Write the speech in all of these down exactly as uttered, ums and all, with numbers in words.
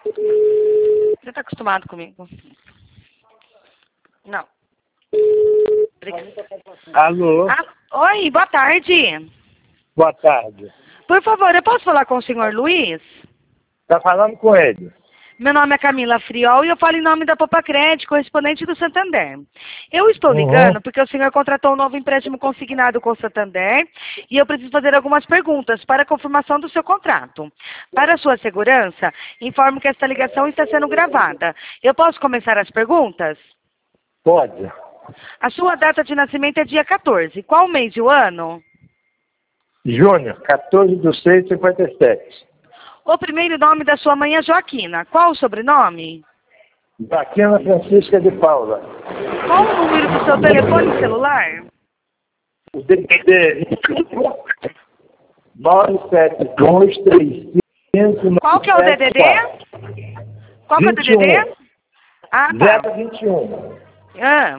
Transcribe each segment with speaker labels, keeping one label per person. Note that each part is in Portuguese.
Speaker 1: Você está acostumado comigo? Não. Obrigada.
Speaker 2: Alô?
Speaker 1: Ah, oi, boa tarde.
Speaker 2: Boa tarde.
Speaker 1: Por favor, eu posso falar com o senhor Luiz?
Speaker 2: Tá falando com ele?
Speaker 1: Meu nome é Camila Friol e eu falo em nome da Popacred, correspondente do Santander. Eu estou
Speaker 2: Uhum.
Speaker 1: ligando porque o senhor contratou um novo empréstimo consignado com o Santander e eu preciso fazer algumas perguntas para a confirmação do seu contrato. Para a sua segurança, informo que esta ligação está sendo gravada. Eu posso começar as perguntas?
Speaker 2: Pode.
Speaker 1: A sua data de nascimento é dia quatorze. Qual mês e o ano?
Speaker 2: Júnior, quatorze de seis de cinquenta e sete.
Speaker 1: O primeiro nome da sua mãe é Joaquina. Qual o sobrenome?
Speaker 2: Joaquina Francisca de Paula.
Speaker 1: Qual o número do seu telefone celular?
Speaker 2: O D D D nove sete dois três cinco.
Speaker 1: Qual que é o D D D? Qual que é o D D D? Ah, tá.
Speaker 2: zero vinte e um.
Speaker 1: Ah.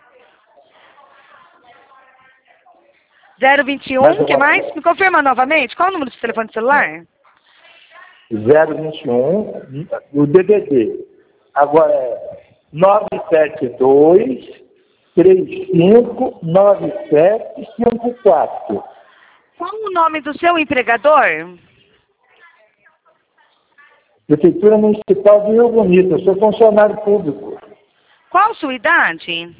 Speaker 1: zero vinte e um, o que mais? Me confirma novamente. Qual o número do seu telefone celular?
Speaker 2: zero vinte e um, o D D D. Agora é nove sete dois três cinco nove sete cinco quatro.
Speaker 1: Qual o nome do seu empregador?
Speaker 2: Prefeitura Municipal de Rio Bonito, eu sou funcionário público.
Speaker 1: Qual a sua idade?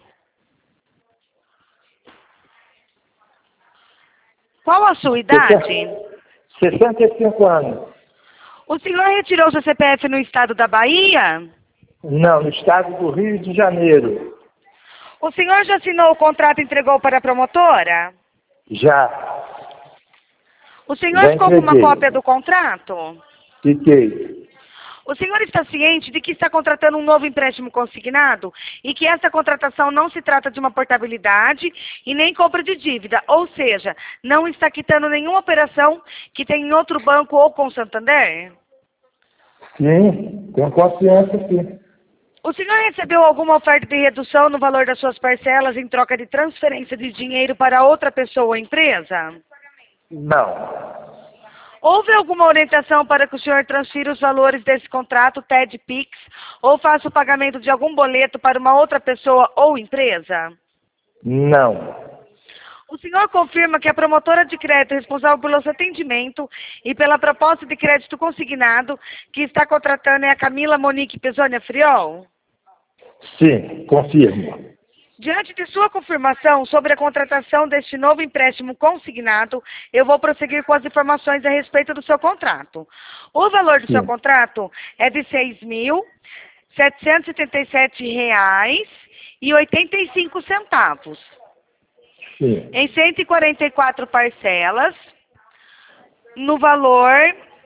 Speaker 1: Qual a sua idade?
Speaker 2: sessenta e cinco anos.
Speaker 1: O senhor retirou seu C P F no estado da Bahia?
Speaker 2: Não, no estado do Rio de Janeiro.
Speaker 1: O senhor já assinou o contrato e entregou para a promotora?
Speaker 2: Já.
Speaker 1: O senhor
Speaker 2: Já
Speaker 1: ficou com uma
Speaker 2: entreguei.
Speaker 1: cópia do contrato?
Speaker 2: Fiquei.
Speaker 1: O senhor está ciente de que está contratando um novo empréstimo consignado e que essa contratação não se trata de uma portabilidade e nem compra de dívida, ou seja, não está quitando nenhuma operação que tem em outro banco ou com o Santander?
Speaker 2: Sim, tenho confiança sim.
Speaker 1: O senhor recebeu alguma oferta de redução no valor das suas parcelas em troca de transferência de dinheiro para outra pessoa ou empresa?
Speaker 2: Não.
Speaker 1: Houve alguma orientação para que o senhor transfira os valores desse contrato, T E D Pix, ou faça o pagamento de algum boleto para uma outra pessoa ou empresa?
Speaker 2: Não.
Speaker 1: O senhor confirma que a promotora de crédito responsável pelo seu atendimento e pela proposta de crédito consignado que está contratando é a Camila Monique Pesonia Friol?
Speaker 2: Sim, confirmo.
Speaker 1: Diante de sua confirmação sobre a contratação deste novo empréstimo consignado, eu vou prosseguir com as informações a respeito do seu contrato. O valor do
Speaker 2: Sim.
Speaker 1: seu contrato é de seis mil setecentos e setenta e sete reais e oitenta e cinco centavos.
Speaker 2: Sim.
Speaker 1: Em cento e quarenta e quatro parcelas, no valor...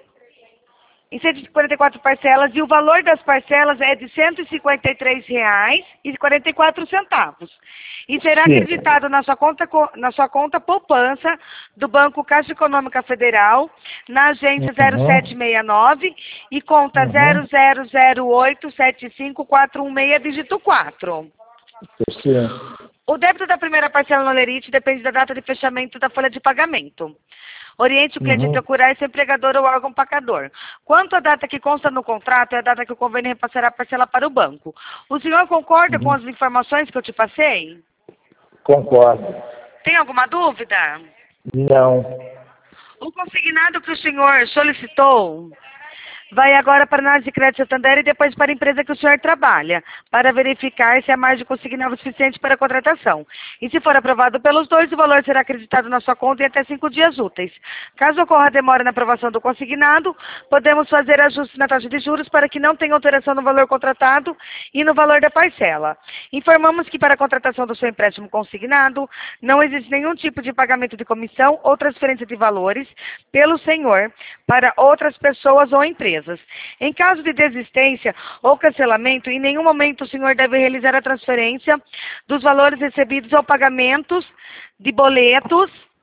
Speaker 1: Em cento e quarenta e quatro parcelas, e o valor das parcelas é de cento e cinquenta e três reais e quarenta e quatro centavos. E será
Speaker 2: Sim.
Speaker 1: acreditado na sua conta, na sua conta poupança do Banco Caixa Econômica Federal, na agência zero sete seis nove e conta
Speaker 2: Uhum.
Speaker 1: zero zero zero oito sete cinco quatro um seis, dígito quatro.
Speaker 2: Sim.
Speaker 1: O débito da primeira parcela no Lerite depende da data de fechamento da folha de pagamento. Oriente o cliente a
Speaker 2: Uhum.
Speaker 1: procurar esse empregador ou órgão pagador. Quanto à data que consta no contrato, é a data que o convênio repassará a parcela para o banco. O senhor concorda
Speaker 2: Uhum.
Speaker 1: com as informações que eu te passei?
Speaker 2: Concordo.
Speaker 1: Tem alguma dúvida?
Speaker 2: Não.
Speaker 1: O consignado que o senhor solicitou vai agora para a análise de crédito Santander e depois para a empresa que o senhor trabalha, para verificar se a margem consignável é suficiente para a contratação. E se for aprovado pelos dois, o valor será acreditado na sua conta em até cinco dias úteis. Caso ocorra demora na aprovação do consignado, podemos fazer ajustes na taxa de juros para que não tenha alteração no valor contratado e no valor da parcela. Informamos que para a contratação do seu empréstimo consignado, não existe nenhum tipo de pagamento de comissão ou transferência de valores pelo senhor para outras pessoas ou empresas. Em caso de desistência ou cancelamento, em nenhum momento o senhor deve realizar a transferência dos valores recebidos ou pagamentos de boletos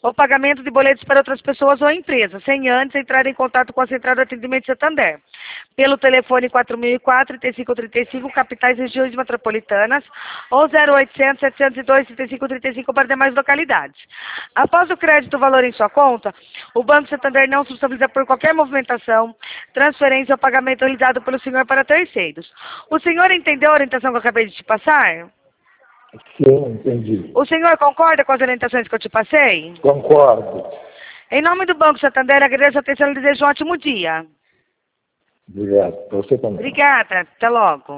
Speaker 1: o pagamento de boletos para outras pessoas ou empresas, sem antes entrar em contato com a Central de Atendimento de Santander, pelo telefone quatro mil e quatro, trinta e cinco trinta e cinco, capitais e regiões metropolitanas, ou zero oitocentos, setecentos e dois, trinta e cinco trinta e cinco para demais localidades. Após o crédito do valor em sua conta, o Banco Santander não se responsabiliza por qualquer movimentação, transferência ou pagamento realizado pelo senhor para terceiros. O senhor entendeu a orientação que eu acabei de te passar?
Speaker 2: Sim, entendi.
Speaker 1: O senhor concorda com as orientações que eu te passei?
Speaker 2: Concordo.
Speaker 1: Em nome do Banco Santander, agradeço a atenção e desejo um ótimo dia.
Speaker 2: Obrigado. Para você também.
Speaker 1: Obrigada. Até logo.